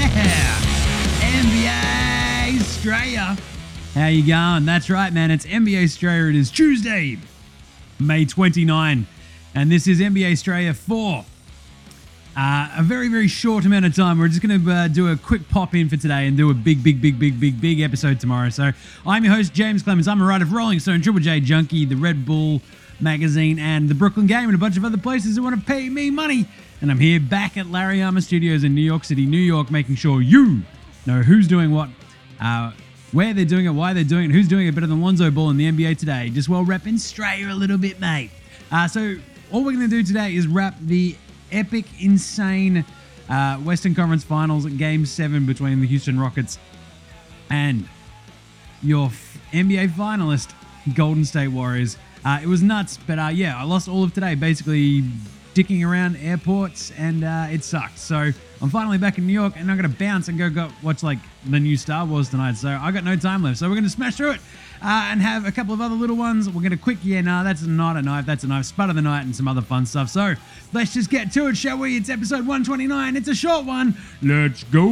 NBA Australia. How you going? That's right, man. It's NBA Australia. It is Tuesday, May 29, and this is NBA Australia 4. A very, very short amount of time. We're just going to do a quick pop in for today and do a big episode tomorrow. So I'm your host, James Clemens. I'm a writer for Rolling Stone, Triple J Junkie, the Red Bull Magazine, and the Brooklyn Game, and a bunch of other places that want to pay me money. And I'm here back at Larry Armour Studios in New York City, New York, making sure you know who's doing what, where they're doing it, why they're doing it, who's doing it better than Lonzo Ball in the NBA today. Just well repping Australia a little bit, mate. So all we're going to do today is wrap the epic, insane Western Conference Finals Game 7 between the Houston Rockets and your NBA finalist, Golden State Warriors. It was nuts, but yeah, I lost all of today, basically dicking around airports, and it sucked. So I'm finally back in New York, and I'm going to bounce and go watch like the new Star Wars tonight. So I got no time left. So we're going to smash through it and have a couple of other little ones. We're going to quick, that's not a knife, that's a knife, spud of the night, and some other fun stuff. So let's just get to it, shall we? It's episode 129. It's a short one. Let's go.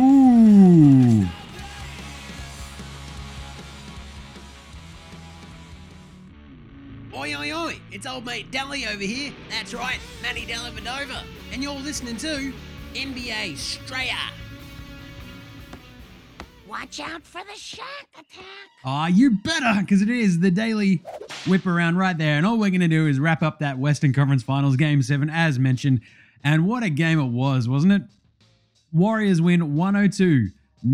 Oi, oi, oi, it's old mate Dally over here. That's right, Manny Dellavedova. And you're listening to NBA Australia. Watch out for the shark attack. You better, because it is the daily whip around right there. And all we're going to do is wrap up that Western Conference Finals Game 7, as mentioned. And what a game it was, wasn't it? Warriors win 102-92,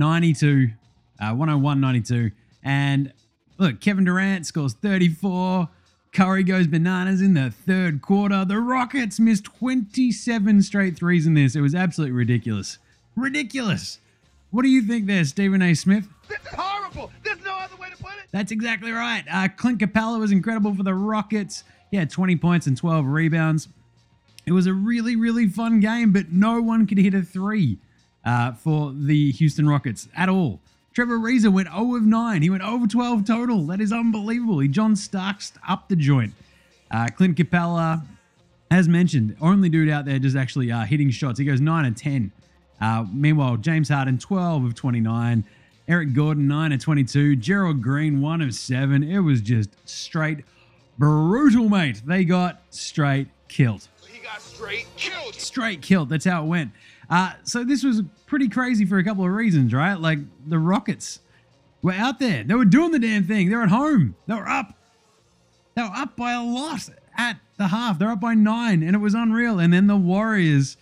101-92. And look, Kevin Durant scores 34. Curry goes bananas in the third quarter. The Rockets missed 27 straight threes in this. It was absolutely ridiculous. Ridiculous. What do you think there, Stephen A. Smith? This is horrible. There's no other way to put it. That's exactly right. Clint Capella was incredible for the Rockets. He had 20 points and 12 rebounds. It was a really, really fun game, but no one could hit a three for the Houston Rockets at all. Trevor Ariza went 0 of 9. He went 0 of 12 total. That is unbelievable. He John Starks up the joint. Clint Capella, as mentioned, only dude out there just actually hitting shots. He goes 9 of 10. Meanwhile, James Harden, 12 of 29. Eric Gordon, 9 of 22. Gerald Green, 1 of 7. It was just straight brutal, mate. They got straight killed. He got straight killed. Straight killed. That's how it went. So this was pretty crazy for a couple of reasons, right? Like the Rockets were out there. They were doing the damn thing. They were at home. They were up. They were up by a lot at the half. They're up by 9, and it was unreal. And then the Warriors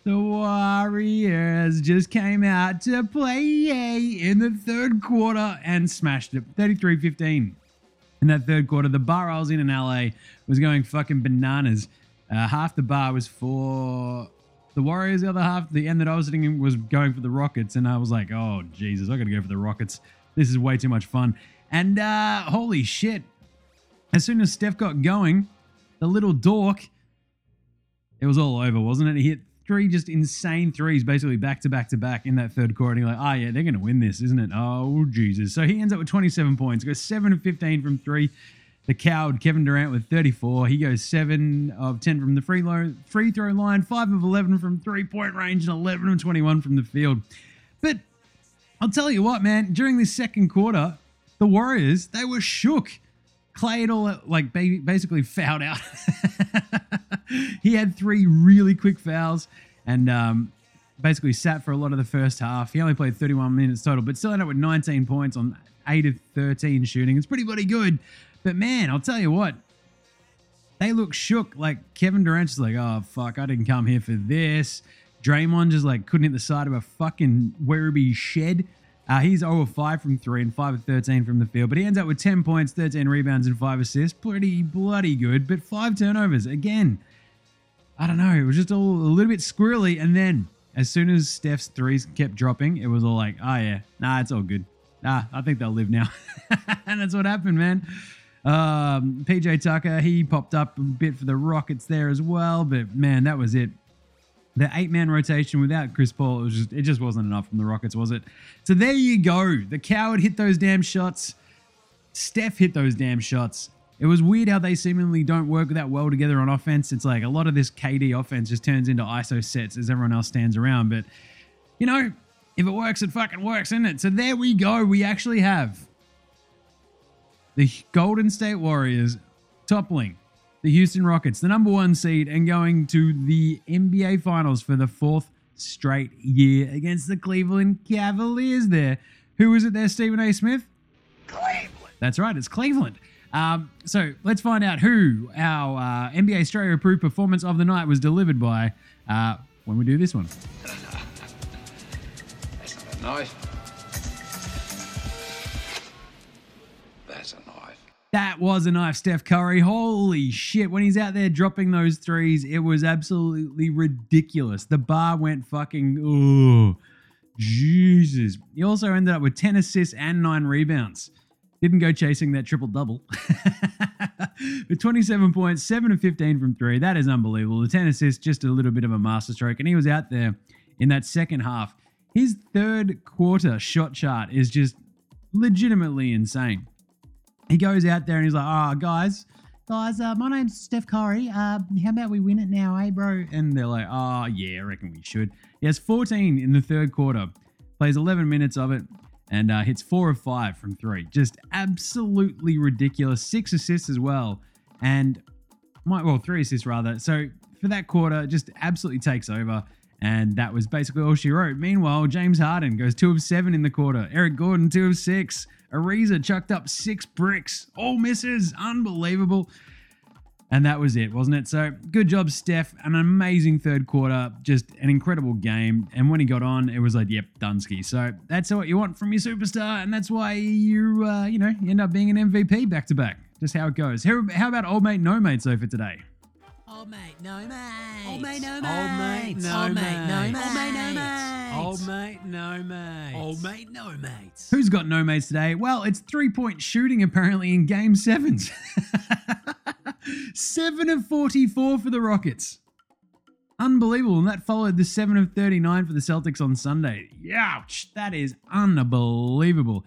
just came out to play in the third quarter and smashed it. 33-15. In that third quarter, the bar I was in LA was going fucking bananas. Half the bar was for the Warriors, the other half, the end that I was sitting in, was going for the Rockets, and I was like, oh, Jesus, I got to go for the Rockets. This is way too much fun. And holy shit, as soon as Steph got going, the little dork, it was all over, wasn't it? He hit 3 just insane threes, basically back to back to back in that third quarter. And you're like, oh, yeah, they're going to win this, isn't it? Oh, Jesus. So he ends up with 27 points, goes 7 of 15 from 3. The coward Kevin Durant with 34. He goes 7 of 10 from the free throw line, 5 of 11 from three-point range, and 11 of 21 from the field. But I'll tell you what, man, during this second quarter, the Warriors, they were shook. Clay had all basically fouled out. He had 3 really quick fouls and basically sat for a lot of the first half. He only played 31 minutes total, but still ended up with 19 points on 8 of 13 shooting. It's pretty bloody good. But man, I'll tell you what, they look shook. Like Kevin Durant's like, oh fuck, I didn't come here for this. Draymond just like couldn't hit the side of a fucking Werribee shed. He's 0 of 5 from 3 and 5 of 13 from the field, but he ends up with 10 points, 13 rebounds, and 5 assists. Pretty bloody good, but 5 turnovers. Again, I don't know, it was just all a little bit squirrely. And then as soon as Steph's threes kept dropping, it was all like, oh yeah, nah, it's all good. Nah, I think they'll live now. And that's what happened, man. PJ Tucker, he popped up a bit for the Rockets there as well, but man, that was it. The 8-man rotation without Chris Paul, it just wasn't enough from the Rockets, was it? So there you go. The coward hit those damn shots. Steph hit those damn shots. It was weird how they seemingly don't work that well together on offense. It's like a lot of this KD offense just turns into ISO sets as everyone else stands around. But, you know, If it works, it fucking works, isn't it? So there we go. We actually have the Golden State Warriors toppling the Houston Rockets, the number 1 seed, and going to the NBA Finals for the 4th straight year against the Cleveland Cavaliers there. Who was it there, Stephen A. Smith? Cleveland. That's right, it's Cleveland. So let's find out who our NBA Australia approved performance of the night was delivered by when we do this one. That's not a knife. That's a knife. That was a knife, Steph Curry. Holy shit. When he's out there dropping those threes, it was absolutely ridiculous. The bar went fucking, oh, Jesus. He also ended up with 10 assists and 9 rebounds. Didn't go chasing that triple-double. With 27 points, 7 of 15 from 3. That is unbelievable. The 10 assists, just a little bit of a masterstroke. And he was out there in that second half. His third quarter shot chart is just legitimately insane. He goes out there and he's like, oh, guys, my name's Steph Curry. How about we win it now, eh, bro? And they're like, oh, yeah, I reckon we should. He has 14 in the third quarter, plays 11 minutes of it, and hits 4 of 5 from 3. Just absolutely ridiculous. 6 assists as well. And, 3 assists rather. So for that quarter, just absolutely takes over. And that was basically all she wrote. Meanwhile, James Harden goes 2 of 7 in the quarter. Eric Gordon, 2 of 6. Ariza chucked up 6 bricks. All misses. Unbelievable. And that was it, wasn't it? So good job, Steph. An amazing third quarter. Just an incredible game. And when he got on, it was like, yep, Dunsky. So that's what you want from your superstar. And that's why you end up being an MVP back-to-back. Just how it goes. How about old mate, no mates, though, for today? Old mate, no mates. Old mate, no Old mate, mates. no Old mate, no mates. mates. Old mate, no mates. Old mate, no mates. Who's got no mates today? Well, it's 3-point shooting apparently in Game 7s. 7 of 44 for the Rockets. Unbelievable. And that followed the 7 of 39 for the Celtics on Sunday. Ouch. That is unbelievable.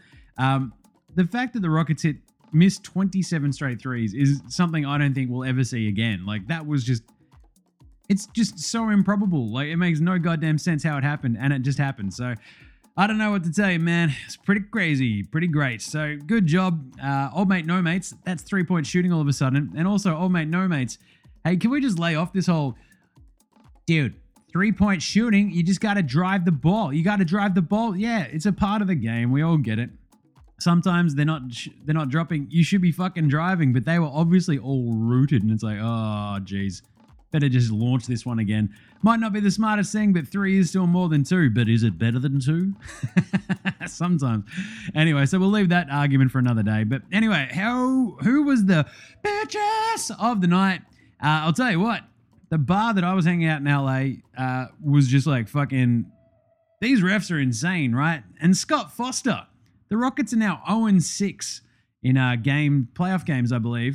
The fact that the Rockets missed 27 straight threes is something I don't think we'll ever see again. Like, that was just... It's just so improbable. Like, it makes no goddamn sense how it happened, and it just happened. So, I don't know what to tell you, man. It's pretty crazy, pretty great. So, good job. Old mate, no mates. That's 3-point shooting all of a sudden. And also, old mate, no mates. Hey, can we just lay off this whole... Dude, 3-point shooting, you just got to drive the ball. You got to drive the ball. Yeah, it's a part of the game. We all get it. Sometimes they're not dropping. You should be fucking driving, but they were obviously all rooted, and it's like, oh, geez. Better just launch this one again. Might not be the smartest thing, but 3 is still more than 2. But is it better than 2? Sometimes. Anyway, so we'll leave that argument for another day. But anyway, who was the bitch-ass of the night? I'll tell you what. The bar that I was hanging out in LA was just like fucking... These refs are insane, right? And Scott Foster. The Rockets are now 0-6 in playoff games, I believe,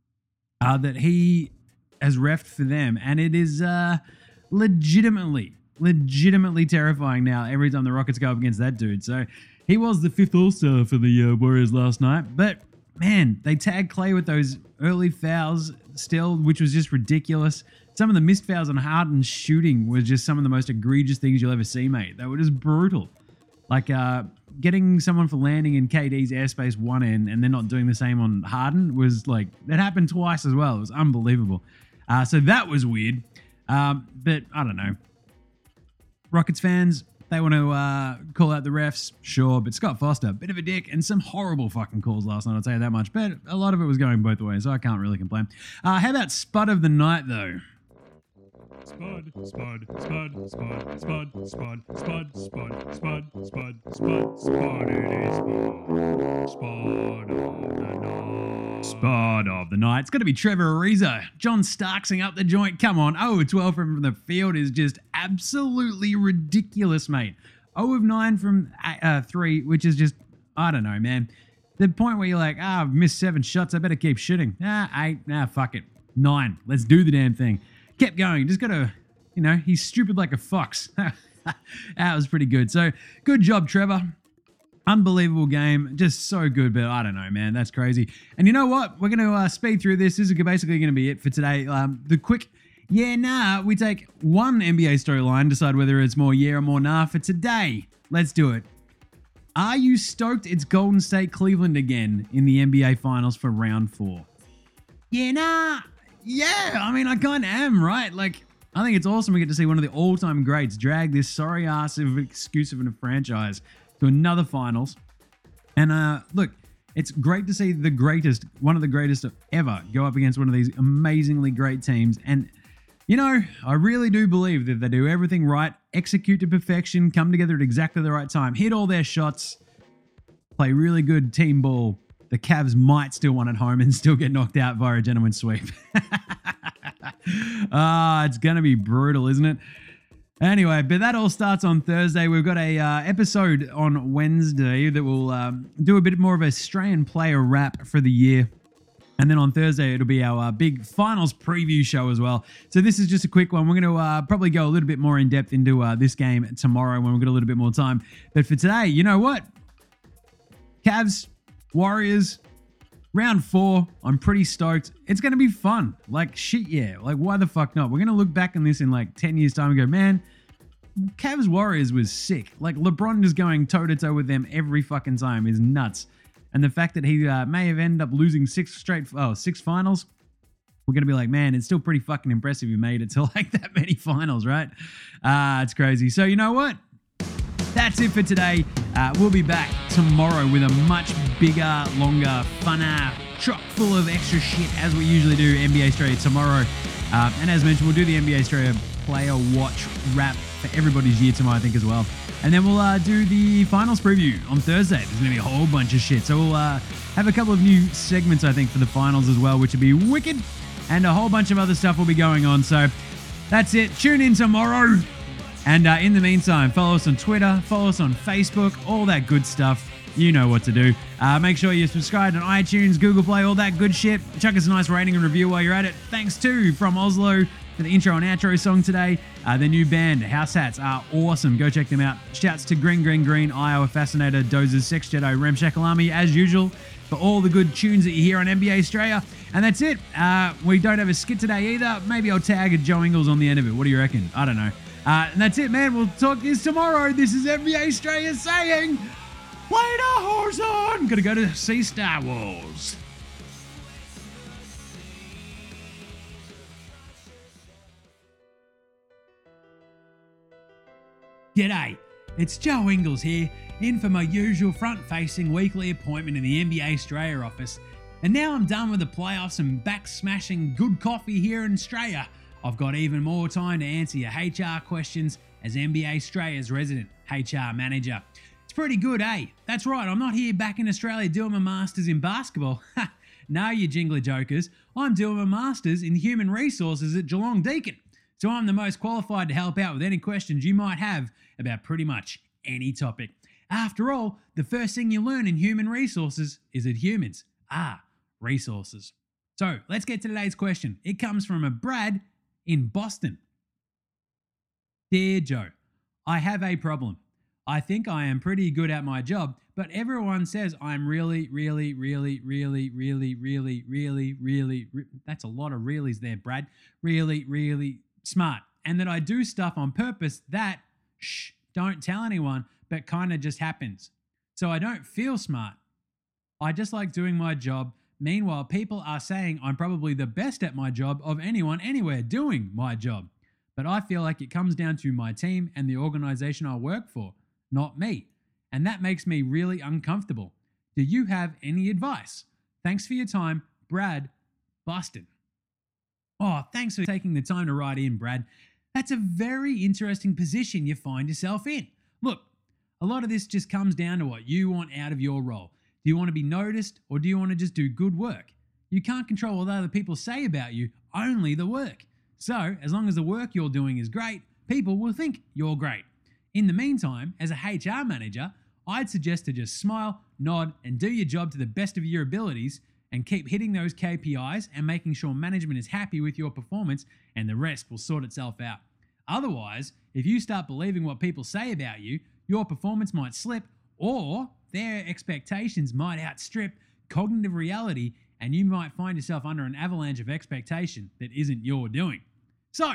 that he has reffed for them. And it is legitimately terrifying now every time the Rockets go up against that dude. So he was the 5th All-Star for the Warriors last night. But, man, they tagged Clay with those early fouls still, which was just ridiculous. Some of the missed fouls on Harden's shooting was just some of the most egregious things you'll ever see, mate. They were just brutal. Like, getting someone for landing in KD's airspace one end and then not doing the same on Harden was like, that happened twice as well. It was unbelievable. So that was weird. But I don't know. Rockets fans, they want to call out the refs, sure. But Scott Foster, bit of a dick, and some horrible fucking calls last night, I'll tell you that much. But a lot of it was going both ways, so I can't really complain. How about Spud of the Night, though? Spud, spud, spud, spud, spud, spud, spud, spud, spud, spud, spud, spud, it is Spud of the Night. Spud of the Night. It's got to be Trevor Ariza. John Starksing up the joint. Come on. 0-12 from the field is just absolutely ridiculous, mate. 0 of 9 from 3, which is just, I don't know, man. The point where you're like, I've missed 7 shots. I better keep shooting. 8. Fuck it. 9. Let's do the damn thing. Kept going. Just got to, he's stupid like a fox. That was pretty good. So, good job, Trevor. Unbelievable game. Just so good, but I don't know, man. That's crazy. And you know what? We're going to speed through this. This is basically going to be it for today. The quick, we take one NBA storyline, decide whether it's more yeah or more nah for today. let's do it. Are you stoked it's Golden State Cleveland again in the NBA Finals for round 4? Yeah, I mean, I kind of am, right? Like, I think it's awesome we get to see one of the all-time greats drag this sorry ass of excuse of a franchise to another finals. And look, it's great to see the greatest, one of the greatest ever, go up against one of these amazingly great teams. And, you know, I really do believe that they do everything right, execute to perfection, come together at exactly the right time, hit all their shots, play really good team ball. The Cavs might still win at home and still get knocked out via a gentleman's sweep. It's going to be brutal, isn't it? Anyway, but that all starts on Thursday. We've got a episode on Wednesday that will do a bit more of a Australian player wrap for the year. And then on Thursday, it'll be our big finals preview show as well. So this is just a quick one. We're going to probably go a little bit more in depth into this game tomorrow when we've got a little bit more time. But for today, you know what? Cavs, Warriors, round 4. I'm pretty stoked. It's going to be fun. Like, shit, yeah. Like, why the fuck not? We're going to look back on this in like 10 years' time and go, man, Cavs Warriors was sick. Like, LeBron just going toe-to-toe with them every fucking time is nuts. And the fact that he may have ended up losing 6 finals, we're going to be like, man, it's still pretty fucking impressive you made it to like that many finals, right? It's crazy. So you know what? That's it for today. We'll be back tomorrow with a much bigger, longer, funner, chock full of extra shit as we usually do NBA Australia tomorrow. And as mentioned, we'll do the NBA Australia player watch wrap for everybody's year tomorrow, I think, as well. And then we'll do the finals preview on Thursday. There's going to be a whole bunch of shit. So we'll have a couple of new segments, I think, for the finals as well, which will be wicked. And a whole bunch of other stuff will be going on. So that's it. Tune in tomorrow. And in the meantime, follow us on Twitter, follow us on Facebook, all that good stuff. You know what to do. Make sure you're subscribed on iTunes, Google Play, all that good shit. Chuck us a nice rating and review while you're at it. Thanks to From Oslo for the intro and outro song today. The new band, House Hats, are awesome. Go check them out. Shouts to Green, Iowa Fascinator, Dozers, Sex Jedi, Rem Shakalami, as usual, for all the good tunes that you hear on NBA Australia. And that's it. We don't have a skit today either. Maybe I'll tag a Joe Ingles on the end of it. What do you reckon? I don't know. And that's it, man. We'll talk this tomorrow. This is NBA Australia saying, play the horse on. Gonna go to see Star Wars. G'day, it's Joe Ingles here, in for my usual front-facing weekly appointment in the NBA Australia office. And now I'm done with the playoffs and back-smashing good coffee here in Australia. I've got even more time to answer your HR questions as NBA Australia's resident HR manager. It's pretty good, eh? That's right, I'm not here back in Australia doing my masters in basketball. No, you jingler jokers. I'm doing my masters in human resources at Geelong Deakin. So I'm the most qualified to help out with any questions you might have about pretty much any topic. After all, the first thing you learn in human resources is that humans are resources. So let's get to today's question. It comes from a Brad in Boston. Dear Joe, I have a problem. I think I am pretty good at my job, but everyone says I'm really, that's a lot of reallys there, Brad. Really smart. And that I do stuff on purpose that, don't tell anyone, but kind of just happens. So I don't feel smart. I just like doing my job. Meanwhile, people are saying I'm probably the best at my job of anyone anywhere doing my job. But I feel like it comes down to my team and the organization I work for, not me. And that makes me really uncomfortable. Do you have any advice? Thanks for your time, Brad, Boston. Oh, thanks for taking the time to write in, Brad. That's a very interesting position you find yourself in. Look, a lot of this just comes down to what you want out of your role. Do you want to be noticed or do you want to just do good work? You can't control what other people say about you, only the work. So, as long as the work you're doing is great, people will think you're great. In the meantime, as a HR manager, I'd suggest to just smile, nod, and do your job to the best of your abilities and keep hitting those KPIs and making sure management is happy with your performance, and the rest will sort itself out. Otherwise, if you start believing what people say about you, your performance might slip, or their expectations might outstrip cognitive reality, and you might find yourself under an avalanche of expectation that isn't your doing. So,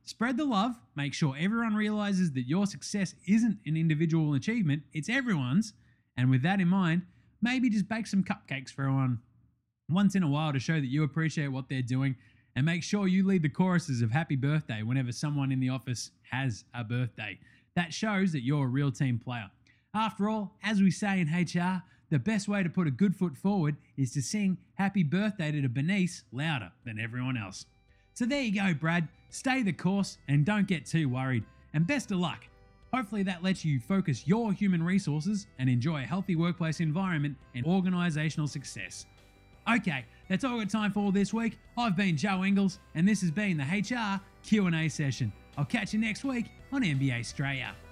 Spread the love, make sure everyone realizes that your success isn't an individual achievement, it's everyone's. And with that in mind, maybe just bake some cupcakes for everyone once in a while to show that you appreciate what they're doing, and make sure you lead the choruses of happy birthday whenever someone in the office has a birthday. That shows that you're a real team player. After all, as we say in HR, the best way to put a good foot forward is to sing happy birthday to Bernice louder than everyone else. So there you go, Brad. Stay the course and don't get too worried. And best of luck. Hopefully that lets you focus your human resources and enjoy a healthy workplace environment and organisational success. Okay, that's all we've got time for this week. I've been Joe Ingles, and this has been the HR Q&A session. I'll catch you next week on NBA Australia.